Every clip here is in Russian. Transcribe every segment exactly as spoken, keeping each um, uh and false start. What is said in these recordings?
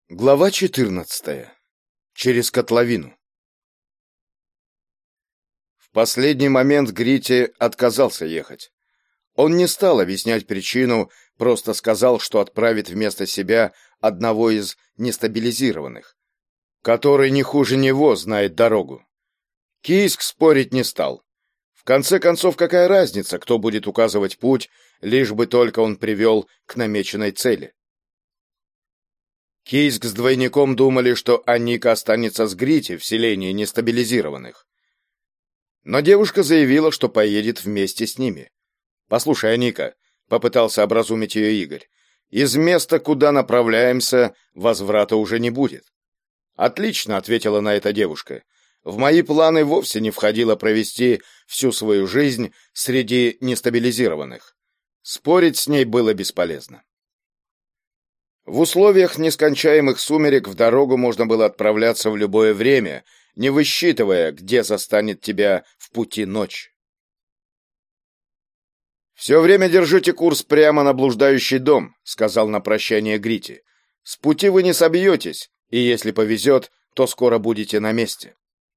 Глава четырнадцатая. Через котловину. В последний момент Грити отказался ехать. Он не стал объяснять причину, просто сказал, что отправит вместо себя одного из нестабилизированных, который не хуже него знает дорогу. Кийск спорить не стал. В конце концов, какая разница, кто будет указывать путь, лишь бы только он привел к намеченной цели. Кийск с двойником думали, что Аника останется с Грити в селении нестабилизированных. Но девушка заявила, что поедет вместе с ними. «Послушай, Аника», — попытался образумить ее Игорь, — «из места, куда направляемся, возврата уже не будет». «Отлично», — ответила на это девушка. «В мои планы вовсе не входило провести всю свою жизнь среди нестабилизированных». Спорить с ней было бесполезно. В условиях нескончаемых сумерек в дорогу можно было отправляться в любое время, не высчитывая, где застанет тебя в пути ночь. «Все время держите курс прямо на блуждающий дом», — сказал на прощание Грити. «С пути вы не собьетесь, и если повезет, то скоро будете на месте».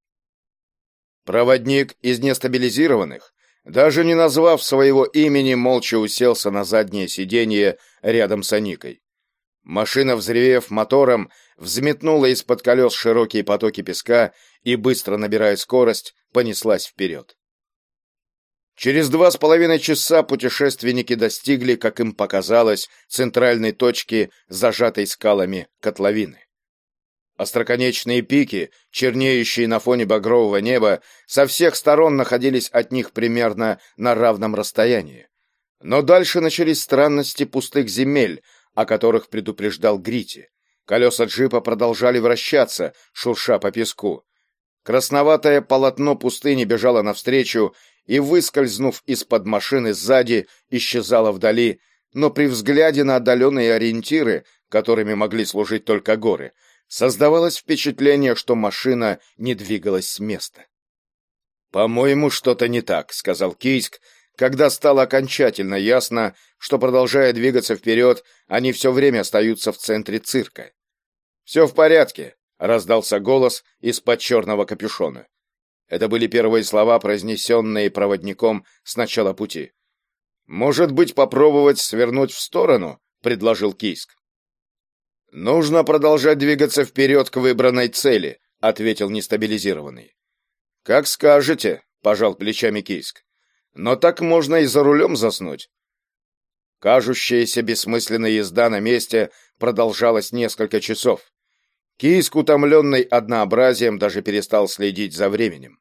Проводник из нестабилизированных, даже не назвав своего имени, молча уселся на заднее сиденье рядом с Аникой. Машина, взревев мотором, взметнула из-под колес широкие потоки песка и, быстро набирая скорость, понеслась вперед. Через два с половиной часа путешественники достигли, как им показалось, центральной точки, зажатой скалами котловины. Остроконечные пики, чернеющие на фоне багрового неба, со всех сторон находились от них примерно на равном расстоянии. Но дальше начались странности пустых земель, о которых предупреждал Грити. Колеса джипа продолжали вращаться, шурша по песку. Красноватое полотно пустыни бежало навстречу и, выскользнув из-под машины сзади, исчезало вдали, но при взгляде на отдаленные ориентиры, которыми могли служить только горы, создавалось впечатление, что машина не двигалась с места. «По-моему, что-то не так», — сказал Кийск, когда стало окончательно ясно, что, продолжая двигаться вперед, они все время остаются в центре цирка. «Все в порядке», — раздался голос из-под черного капюшона. Это были первые слова, произнесенные проводником с начала пути. «Может быть, попробовать свернуть в сторону?» — предложил Кийск. «Нужно продолжать двигаться вперед к выбранной цели», — ответил нестабилизированный. «Как скажете», — пожал плечами Кийск. «Но так можно и за рулем заснуть». Кажущаяся бессмысленная езда на месте продолжалась несколько часов. Кийск, утомленный однообразием, даже перестал следить за временем.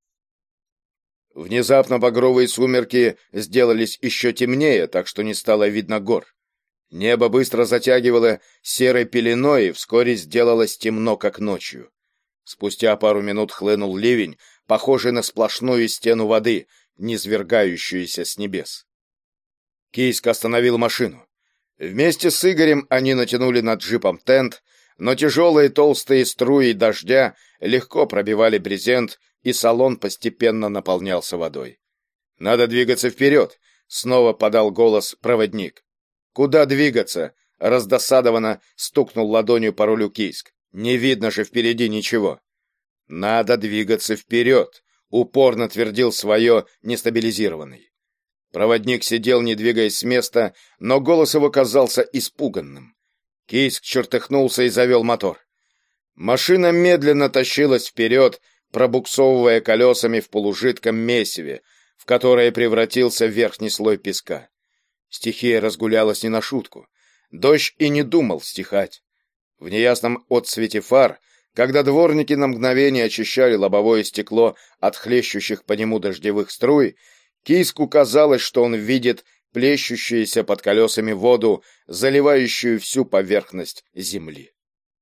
Внезапно багровые сумерки сделались еще темнее, так что не стало видно гор. Небо быстро затягивало серой пеленой, и вскоре сделалось темно, как ночью. Спустя пару минут хлынул ливень, похожий на сплошную стену воды, низвергающуюся с небес. Кийск остановил машину. Вместе с Игорем они натянули над джипом тент, но тяжелые толстые струи дождя легко пробивали брезент, и салон постепенно наполнялся водой. «Надо двигаться вперед», — снова подал голос проводник. «Куда двигаться?» — раздосадованно стукнул ладонью по рулю Кийск. «Не видно же впереди ничего». «Надо двигаться вперед», — упорно твердил свое нестабилизированный. Проводник сидел, не двигаясь с места, но голос его казался испуганным. Кийск чертыхнулся и завел мотор. Машина медленно тащилась вперед, пробуксовывая колесами в полужидком месиве, в которое превратился верхний слой песка. Стихия разгулялась не на шутку. Дождь и не думал стихать. В неясном отсвете фар, когда дворники на мгновение очищали лобовое стекло от хлещущих по нему дождевых струй, Кийску казалось, что он видит плещущуюся под колесами воду, заливающую всю поверхность земли.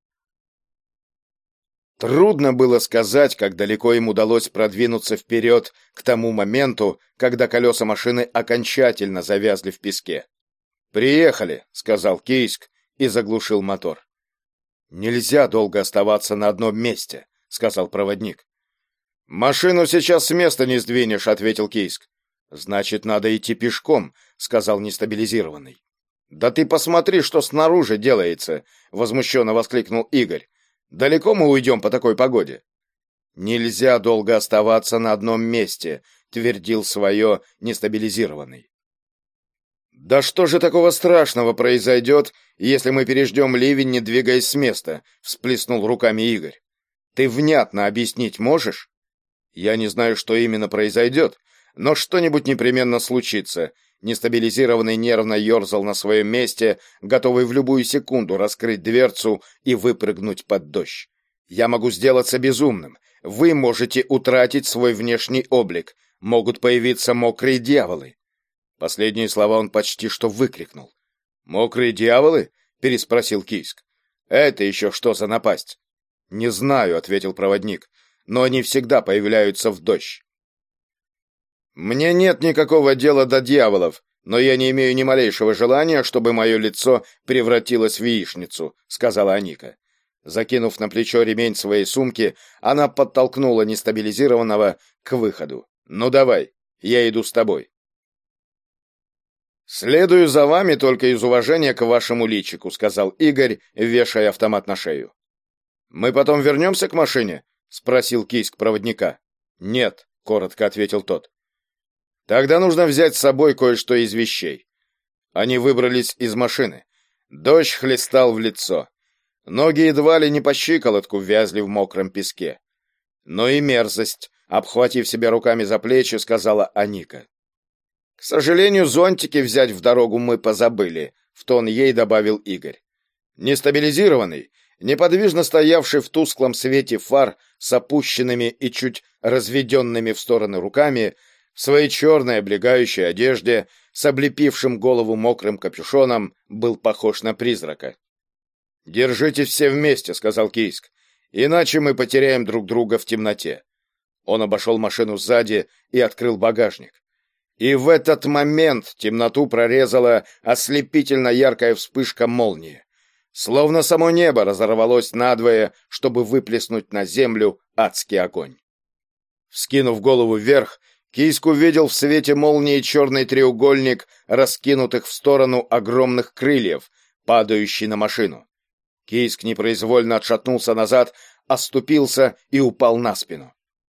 Трудно было сказать, как далеко им удалось продвинуться вперед к тому моменту, когда колеса машины окончательно завязли в песке. «Приехали», — сказал Кийск и заглушил мотор. «Нельзя долго оставаться на одном месте», — сказал проводник. «Машину сейчас с места не сдвинешь», — ответил Кийск. «Значит, надо идти пешком», — сказал нестабилизированный. «Да ты посмотри, что снаружи делается!» — возмущенно воскликнул Игорь. «Далеко мы уйдем по такой погоде?» «Нельзя долго оставаться на одном месте», — твердил свое нестабилизированный. «Да что же такого страшного произойдет, если мы переждем ливень, не двигаясь с места?» — всплеснул руками Игорь. «Ты внятно объяснить можешь?» «Я не знаю, что именно произойдет, но что-нибудь непременно случится». Нестабилизированный нервно ерзал на своем месте, готовый в любую секунду раскрыть дверцу и выпрыгнуть под дождь. «Я могу сделаться безумным. Вы можете утратить свой внешний облик. Могут появиться мокрые дьяволы». Последние слова он почти что выкрикнул. «Мокрые дьяволы?» — переспросил Кийск. «Это еще что за напасть?» «Не знаю», — ответил проводник, — «но они всегда появляются в дождь». «Мне нет никакого дела до дьяволов, но я не имею ни малейшего желания, чтобы мое лицо превратилось в яичницу», — сказала Аника. Закинув на плечо ремень своей сумки, она подтолкнула нестабилизированного к выходу. «Ну давай, я иду с тобой». «Следую за вами только из уважения к вашему личику», — сказал Игорь, вешая автомат на шею. «Мы потом вернемся к машине?» — спросил Кийск проводника. «Нет», — коротко ответил тот. «Тогда нужно взять с собой кое-что из вещей». Они выбрались из машины. Дождь хлестал в лицо. Ноги едва ли не по щиколотку вязли в мокром песке. «Но и мерзость», — обхватив себя руками за плечи, сказала Аника. «К сожалению, зонтики взять в дорогу мы позабыли», — в тон ей добавил Игорь. Нестабилизированный, неподвижно стоявший в тусклом свете фар с опущенными и чуть разведенными в стороны руками, в своей черной облегающей одежде, с облепившим голову мокрым капюшоном, был похож на призрака. «Держитесь все вместе», — сказал Кийск, — «иначе мы потеряем друг друга в темноте». Он обошел машину сзади и открыл багажник. И в этот момент темноту прорезала ослепительно яркая вспышка молнии. Словно само небо разорвалось надвое, чтобы выплеснуть на землю адский огонь. Вскинув голову вверх, Кийск увидел в свете молнии черный треугольник раскинутых в сторону огромных крыльев, падающий на машину. Кийск непроизвольно отшатнулся назад, оступился и упал на спину.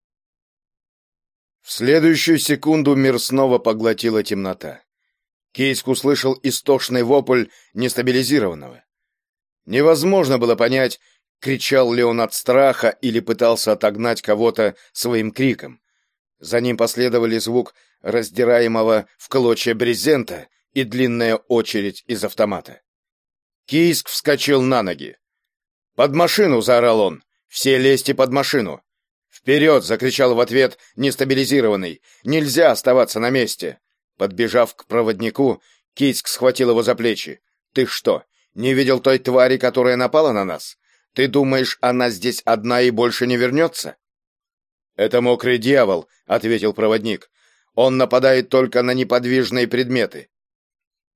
В следующую секунду мир снова поглотила темнота. Кийск услышал истошный вопль нестабилизированного. Невозможно было понять, кричал ли он от страха или пытался отогнать кого-то своим криком. За ним последовали звук раздираемого в клочья брезента и длинная очередь из автомата. Кийск вскочил на ноги. «Под машину!» — заорал он. «Все лезьте под машину!» «Вперед!» — закричал в ответ нестабилизированный. «Нельзя оставаться на месте!» Подбежав к проводнику, Кийск схватил его за плечи. «Ты что, не видел той твари, которая напала на нас? Ты думаешь, она здесь одна и больше не вернется?» «Это мокрый дьявол», — ответил проводник. «Он нападает только на неподвижные предметы.